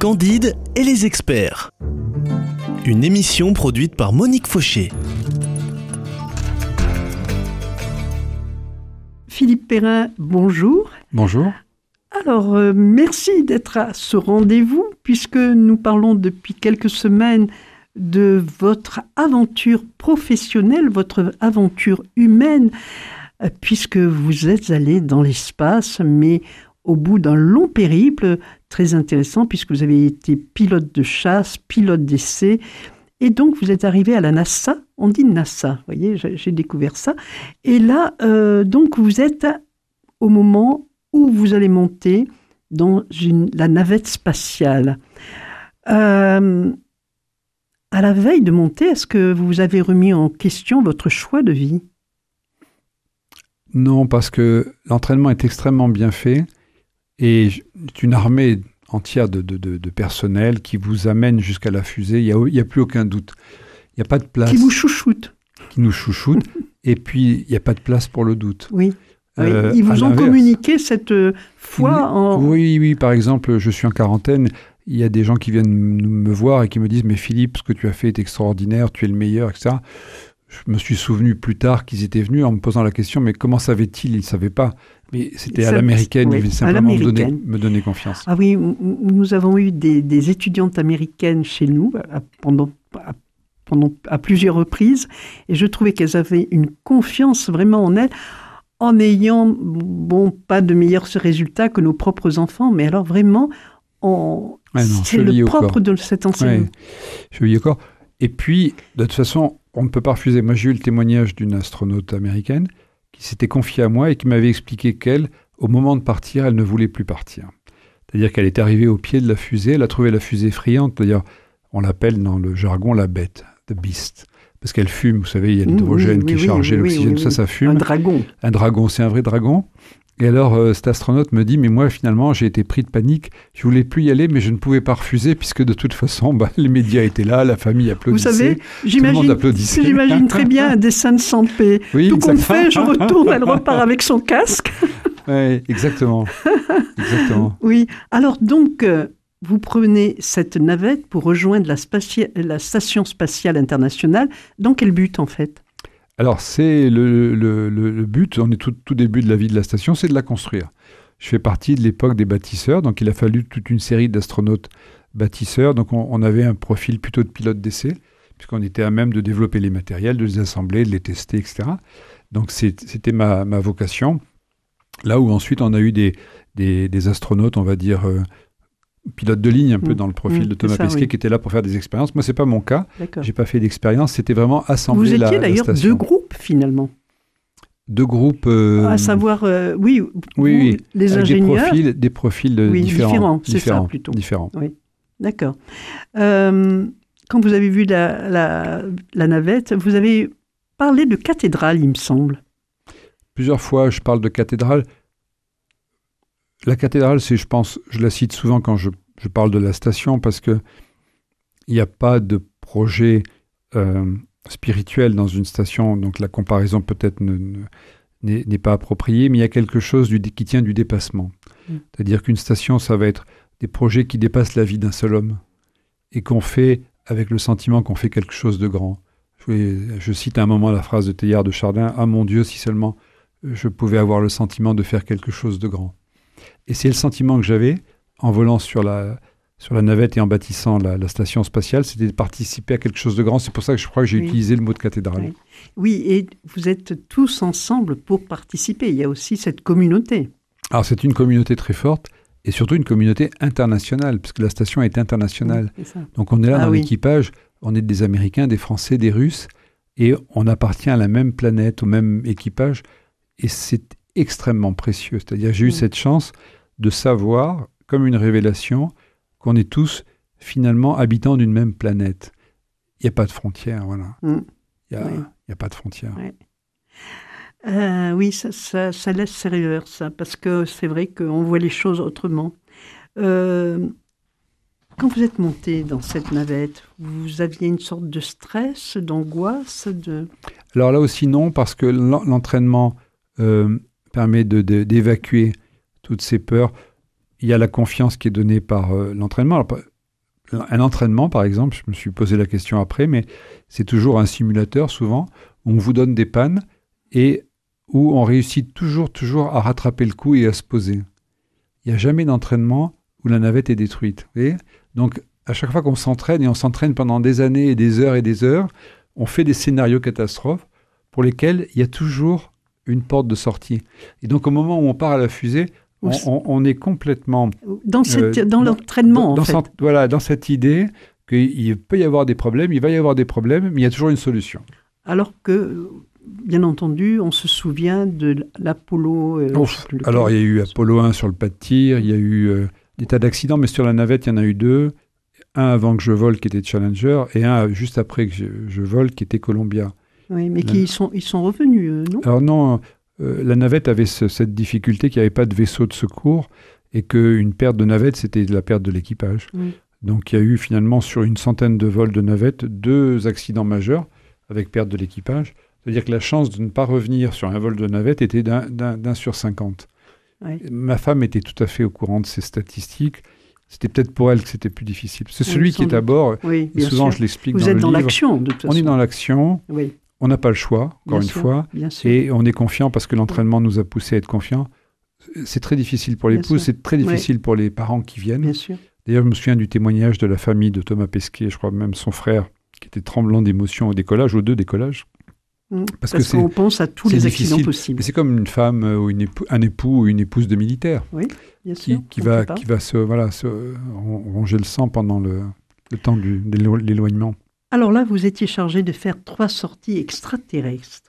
Candide et les experts. Une émission produite par Monique Fauché. Philippe Perrin, bonjour. Bonjour. Alors, merci d'être à ce rendez-vous, puisque nous parlons depuis quelques semaines de votre aventure professionnelle, votre aventure humaine, puisque vous êtes allé dans l'espace, mais au bout d'un long périple très intéressant, puisque vous avez été pilote de chasse, pilote d'essai, et donc vous êtes arrivé à la NASA. On dit NASA, vous voyez, j'ai découvert ça. Et là, donc vous êtes au moment où vous allez monter dans la navette spatiale. À la veille de monter, est-ce que vous avez remis en question votre choix de vie ? Non, parce que l'entraînement est extrêmement bien fait et c'est une armée entière de personnel qui vous amène jusqu'à la fusée. Il n'y a plus aucun doute. Il n'y a pas de place. Qui vous chouchoute. Qui nous chouchoute. Et puis, il n'y a pas de place pour le doute. Oui. Ils vous ont communiqué cette foi en... Oui. Par exemple, je suis en quarantaine. Il y a des gens qui viennent me voir et qui me disent « Mais Philippe, ce que tu as fait est extraordinaire, tu es le meilleur, etc. » Je me suis souvenu plus tard qu'ils étaient venus en me posant la question « Mais comment savaient-ils » Ils ne savaient pas. Mais c'était à l'américaine, ils voulaient simplement me donner confiance. Ah oui, nous avons eu des étudiantes américaines chez nous à plusieurs reprises. Et je trouvais qu'elles avaient une confiance vraiment en elles, en ayant, pas de meilleurs résultats que nos propres enfants. Mais alors vraiment, c'est le propre de cet enseignement. Je lis au corps. Et puis, de toute façon, on ne peut pas refuser. Moi, j'ai eu le témoignage d'une astronaute américaine qui s'était confiée à moi et qui m'avait expliqué qu'elle, au moment de partir, elle ne voulait plus partir. C'est-à-dire qu'elle était arrivée au pied de la fusée, elle a trouvé la fusée effrayante, c'est-à-dire, on l'appelle dans le jargon la bête, the beast. Parce qu'elle fume, vous savez, il y a l'hydrogène qui est chargé, l'oxygène, ça fume. Un dragon. Un dragon, c'est un vrai dragon. Et alors, cet astronaute me dit, mais moi, finalement, j'ai été pris de panique. Je voulais plus y aller, mais je ne pouvais pas refuser, puisque de toute façon, les médias étaient là, la famille applaudissait. Vous savez, tout le monde applaudissait. J'imagine très bien un dessin de Sampé. Oui, tout compte fait, je retourne, elle repart avec son casque. Oui, exactement. Oui, alors donc, vous prenez cette navette pour rejoindre la Station spatiale internationale. Dans quel but, en fait ? Alors, c'est le but, on est tout début de la vie de la station, c'est de la construire. Je fais partie de l'époque des bâtisseurs, donc il a fallu toute une série d'astronautes bâtisseurs. Donc, on avait un profil plutôt de pilote d'essai, puisqu'on était à même de développer les matériels, de les assembler, de les tester, etc. Donc, c'était ma vocation. Là où ensuite, on a eu des astronautes, on va dire... pilote de ligne, un peu dans le profil de Thomas Pesquet, qui était là pour faire des expériences. Moi, ce n'est pas mon cas. D'accord. Je n'ai pas fait d'expérience. C'était vraiment assembler la station. Vous étiez d'ailleurs deux groupes, finalement. Deux groupes... à savoir, les ingénieurs... Des profils différents. C'est ça, plutôt. Différents. Oui, d'accord. Quand vous avez vu la navette, vous avez parlé de cathédrale, il me semble. Plusieurs fois, je parle de cathédrale. La cathédrale, je la cite souvent quand je parle de la station parce qu'il n'y a pas de projet spirituel dans une station, donc la comparaison peut-être n'est pas appropriée, mais il y a quelque chose qui tient du dépassement. C'est-à-dire qu'une station, ça va être des projets qui dépassent la vie d'un seul homme et qu'on fait avec le sentiment qu'on fait quelque chose de grand. Je cite à un moment la phrase de Teilhard de Chardin, « Ah mon Dieu, si seulement je pouvais avoir le sentiment de faire quelque chose de grand ». Et c'est le sentiment que j'avais en volant sur la navette et en bâtissant la station spatiale, c'était de participer à quelque chose de grand. C'est pour ça que je crois que j'ai utilisé le mot de cathédrale. Oui, et vous êtes tous ensemble pour participer. Il y a aussi cette communauté. Alors, c'est une communauté très forte et surtout une communauté internationale, puisque la station est internationale. Oui, c'est ça. Donc, on est là dans l'équipage. On est des Américains, des Français, des Russes, et on appartient à la même planète, au même équipage. Et c'est extrêmement précieux. C'est-à-dire que j'ai eu cette chance de savoir, comme une révélation, qu'on est tous finalement habitants d'une même planète. Il n'y a pas de frontières, voilà. Il n'y a pas de frontières. Oui, ça laisse sérieux, ça, parce que c'est vrai qu'on voit les choses autrement. Quand vous êtes monté dans cette navette, vous aviez une sorte de stress, d'angoisse Alors là aussi non, parce que l'entraînement permet d'évacuer toutes ces peurs. Il y a la confiance qui est donnée par l'entraînement. Alors, un entraînement, par exemple, je me suis posé la question après, mais c'est toujours un simulateur, souvent, où on vous donne des pannes et où on réussit toujours à rattraper le coup et à se poser. Il n'y a jamais d'entraînement où la navette est détruite. Vous voyez ? Donc, à chaque fois qu'on s'entraîne, et on s'entraîne pendant des années et des heures, on fait des scénarios catastrophes pour lesquels il y a toujours une porte de sortie. Et donc, au moment où on part à la fusée, on est complètement... Dans l'entraînement, en fait. Voilà, dans cette idée qu'il peut y avoir des problèmes, il va y avoir des problèmes, mais il y a toujours une solution. Alors que, bien entendu, on se souvient de l'Apollo... Alors, il y a eu Apollo 1 sur le pas de tir, il y a eu des tas d'accidents, mais sur la navette, il y en a eu 2. Un avant que je vole, qui était Challenger, et un juste après que je vole, qui était Columbia. Oui, mais ils sont revenus, non ? Alors non, la navette avait cette difficulté qu'il n'y avait pas de vaisseau de secours, et qu'une perte de navette, c'était la perte de l'équipage. Oui. Donc il y a eu finalement, sur une centaine de vols de navette, 2 accidents majeurs, avec perte de l'équipage. C'est-à-dire que la chance de ne pas revenir sur un vol de navette était d'un sur 50. Oui. Ma femme était tout à fait au courant de ces statistiques. C'était peut-être pour elle que c'était plus difficile. C'est celui qui est à bord, et souvent je l'explique dans le livre. Vous êtes dans l'action, de toute façon. On est dans l'action, oui. On n'a pas le choix, encore une fois, et on est confiant parce que l'entraînement nous a poussé à être confiants. C'est très difficile pour l'épouse, c'est très difficile pour les parents qui viennent. Bien sûr. D'ailleurs, je me souviens du témoignage de la famille de Thomas Pesquet, je crois même son frère, qui était tremblant d'émotion au décollage, aux 2 décollages. Parce qu'on pense à tous les accidents possibles. Mais c'est comme une femme ou un époux ou une épouse de militaire. Oui, bien sûr. Qui va se ronger le sang pendant le temps de l'éloignement. Alors là, vous étiez chargé de faire 3 sorties extraterrestres.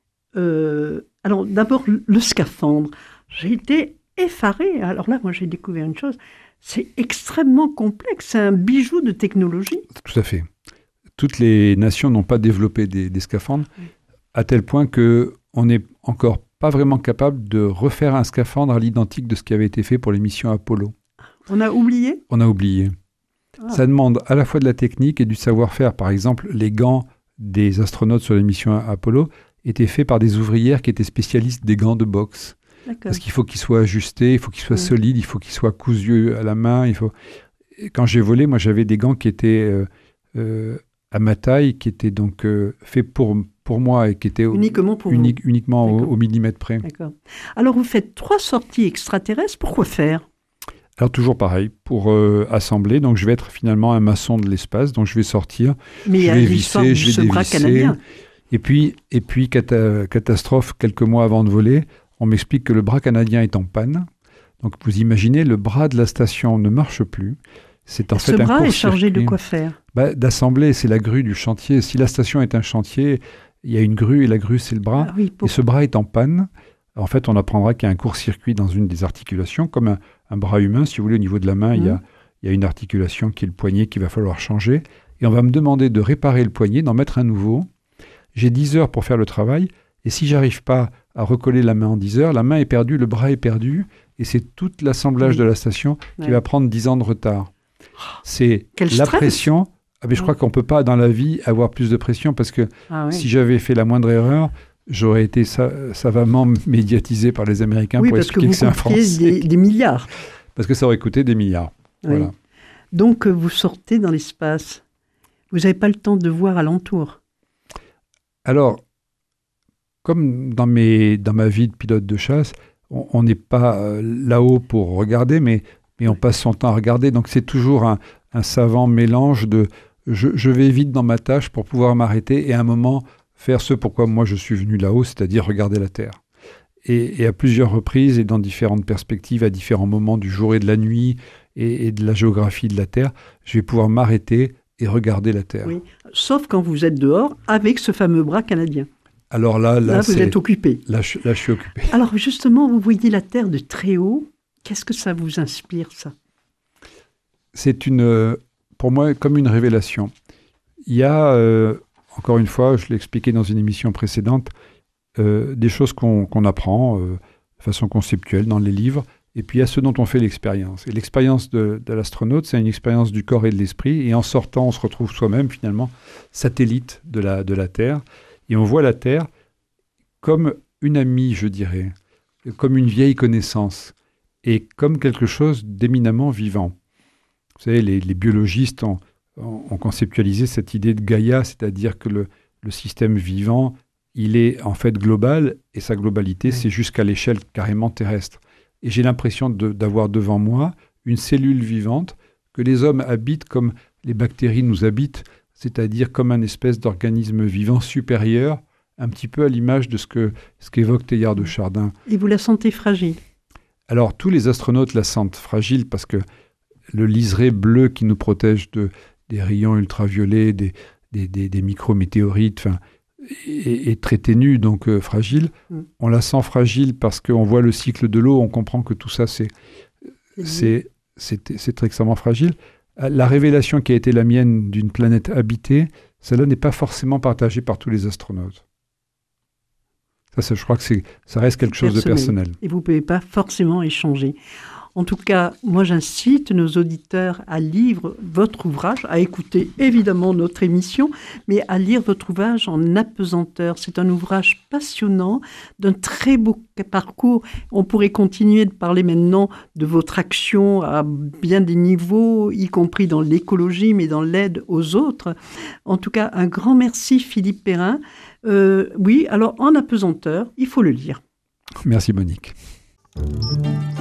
Alors d'abord, le scaphandre. J'ai été effarée. Alors là, moi, j'ai découvert une chose. C'est extrêmement complexe. C'est un bijou de technologie. Tout à fait. Toutes les nations n'ont pas développé des scaphandres, à tel point qu'on n'est encore pas vraiment capable de refaire un scaphandre à l'identique de ce qui avait été fait pour les missions Apollo. On a oublié ? On a oublié. Ça demande à la fois de la technique et du savoir-faire. Par exemple, les gants des astronautes sur les missions Apollo étaient faits par des ouvrières qui étaient spécialistes des gants de boxe. Parce qu'il faut qu'ils soient ajustés, il faut qu'ils soient solides, il faut qu'ils soient cousus à la main. Quand j'ai volé, moi j'avais des gants qui étaient à ma taille, qui étaient donc faits pour moi et qui étaient uniquement au millimètre près. D'accord. Alors vous faites 3 sorties extraterrestres, pourquoi faire ? Alors toujours pareil, pour assembler, donc je vais être finalement un maçon de l'espace, donc je vais sortir, mais je vais visser, je vais ce bras canadien. Et puis catastrophe, quelques mois avant de voler, on m'explique que le bras canadien est en panne. Donc vous imaginez, le bras de la station ne marche plus. C'est en fait un court-circuit. Ce bras est chargé de quoi faire ? D'assembler, c'est la grue du chantier. Si la station est un chantier, il y a une grue et la grue c'est le bras. Et ce bras est en panne. En fait, on apprendra qu'il y a un court-circuit dans une des articulations, comme un bras humain, si vous voulez, au niveau de la main, il y a une articulation qui est le poignet qu'il va falloir changer. Et on va me demander de réparer le poignet, d'en mettre un nouveau. J'ai 10 heures pour faire le travail. Et si j'arrive pas à recoller la main en 10 heures, la main est perdue, le bras est perdu. Et c'est tout l'assemblage de la station qui va prendre 10 ans de retard. C'est la pression. Mais je crois qu'on ne peut pas, dans la vie, avoir plus de pression parce que si j'avais fait la moindre erreur, j'aurais été savamment médiatisé par les Américains pour expliquer que c'est un Français. Des milliards. Parce que ça aurait coûté des milliards. Oui. Voilà. Donc, vous sortez dans l'espace. Vous n'avez pas le temps de voir alentour. Alors, comme dans ma vie de pilote de chasse, on n'est pas là-haut pour regarder, mais on passe son temps à regarder. Donc, c'est toujours un savant mélange de je vais vite dans ma tâche pour pouvoir m'arrêter et à un moment faire ce pourquoi moi je suis venu là-haut, c'est-à-dire regarder la Terre. Et à plusieurs reprises et dans différentes perspectives, à différents moments du jour et de la nuit et de la géographie de la Terre, je vais pouvoir m'arrêter et regarder la Terre. Oui, sauf quand vous êtes dehors avec ce fameux bras canadien. Alors là vous êtes occupé. Là, je suis occupé. Alors justement, vous voyez la Terre de très haut. Qu'est-ce que ça vous inspire, ça ? C'est pour moi comme une révélation. Il y a, encore une fois, je l'ai expliqué dans une émission précédente, des choses qu'on apprend de façon conceptuelle dans les livres, et puis il y a ce dont on fait l'expérience. Et l'expérience de l'astronaute, c'est une expérience du corps et de l'esprit, et en sortant, on se retrouve soi-même, finalement, satellite de la Terre, et on voit la Terre comme une amie, je dirais, comme une vieille connaissance, et comme quelque chose d'éminemment vivant. Vous savez, les biologistes ont conceptualisé cette idée de Gaïa, c'est-à-dire que le système vivant, il est en fait global, et sa globalité, c'est jusqu'à l'échelle carrément terrestre. Et j'ai l'impression d'avoir devant moi une cellule vivante que les hommes habitent comme les bactéries nous habitent, c'est-à-dire comme un espèce d'organisme vivant supérieur, un petit peu à l'image de ce qu'évoque Teilhard de Chardin. Et vous la sentez fragile? Alors, tous les astronautes la sentent fragile parce que le liseré bleu qui nous protège des rayons ultraviolets, des micrométéorites, est très ténu, donc fragile. On la sent fragile parce qu'on voit le cycle de l'eau, on comprend que tout ça, c'est extrêmement fragile. La révélation qui a été la mienne d'une planète habitée, celle-là n'est pas forcément partagée par tous les astronautes. Ça, je crois que ça reste quelque chose de personnel. Et vous ne pouvez pas forcément échanger. En tout cas, moi j'incite nos auditeurs à lire votre ouvrage, à écouter évidemment notre émission, mais à lire votre ouvrage en apesanteur. C'est un ouvrage passionnant, d'un très beau parcours. On pourrait continuer de parler maintenant de votre action à bien des niveaux, y compris dans l'écologie, mais dans l'aide aux autres. En tout cas, un grand merci Philippe Perrin. Oui, alors en apesanteur, il faut le lire. Merci Monique.